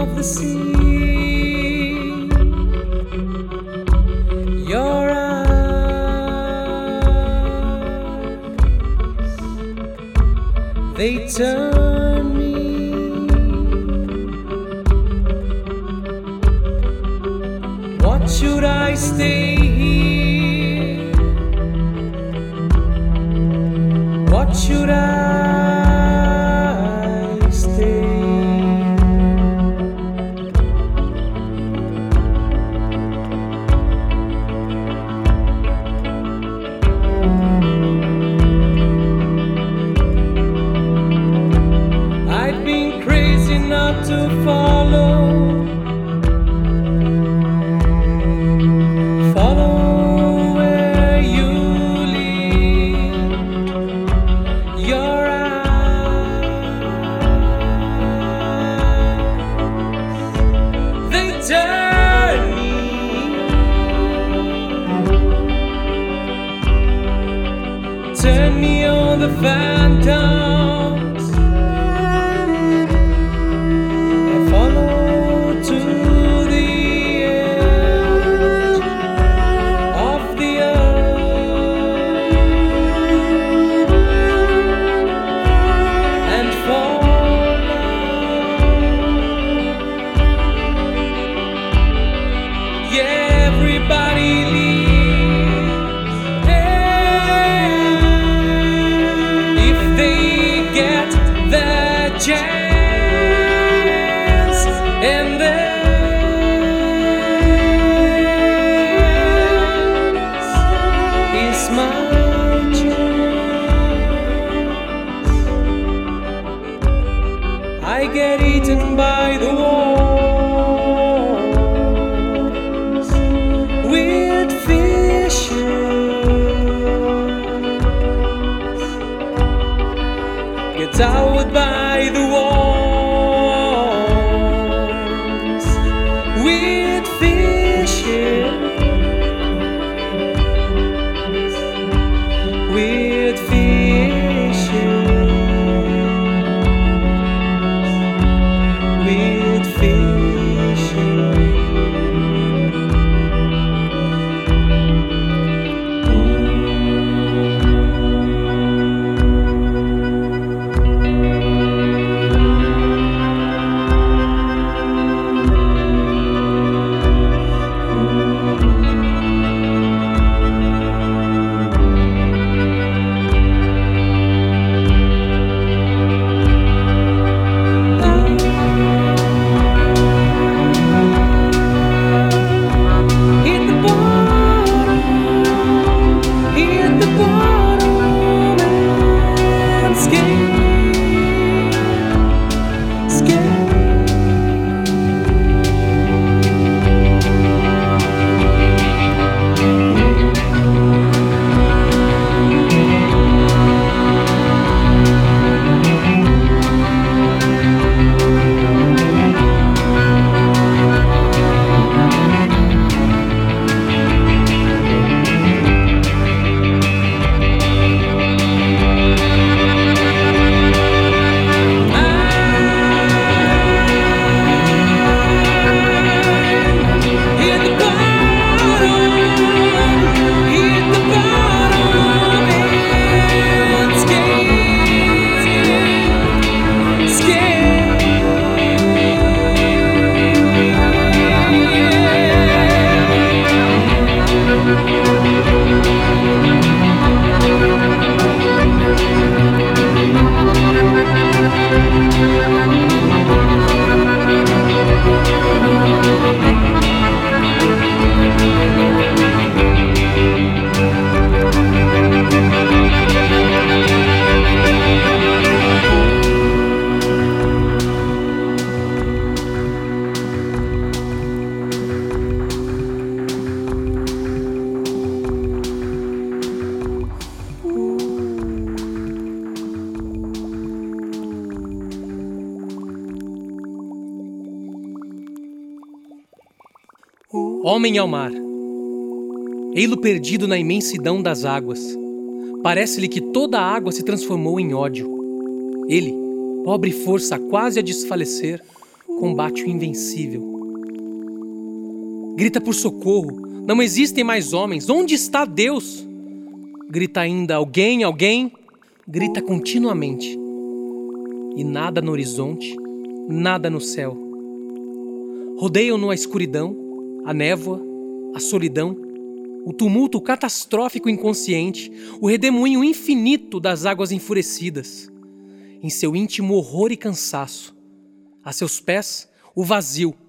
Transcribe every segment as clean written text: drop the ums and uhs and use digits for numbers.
of the sea. Your eyes, they turn me. What should I stay here? What should I stay? I've been crazy not to follow where you lead. Your eyes, they turn me. Turn me on the phantoms. I follow to the edge of the earth and fall. Yeah, everybody leaves if they get the chance, and this is my chance. I get eaten by the walls with fishes. Get out by the walls with fishes. With fishes. With fishes. Homem ao mar. Ei-lo perdido na imensidão das águas. Parece-lhe que toda a água se transformou em ódio. Ele, pobre força quase a desfalecer, combate o invencível. Grita por socorro, não existem mais homens, onde está Deus? Grita ainda, alguém, alguém? Grita continuamente. E nada no horizonte, nada no céu. Rodeiam-no a escuridão, a névoa, a solidão, o tumulto catastrófico inconsciente, o redemoinho infinito das águas enfurecidas. Em seu íntimo horror e cansaço. A seus pés, o vazio. O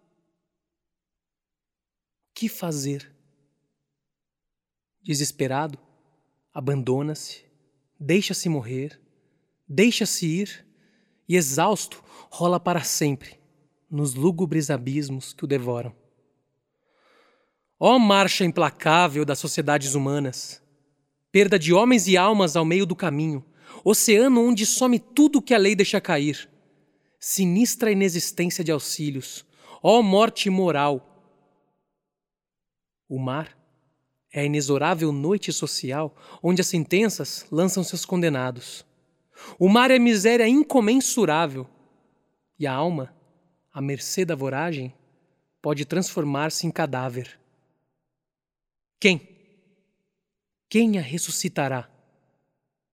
que fazer? Desesperado, abandona-se, deixa-se morrer, deixa-se ir e, exausto, rola para sempre nos lúgubres abismos que o devoram. Ó marcha implacável das sociedades humanas, perda de homens e almas ao meio do caminho, oceano onde some tudo que a lei deixa cair, sinistra inexistência de auxílios, ó morte moral. O mar é a inexorável noite social onde as sentenças lançam seus condenados. O mar é a miséria incomensurável e a alma, à mercê da voragem, pode transformar-se em cadáver. Quem a ressuscitará?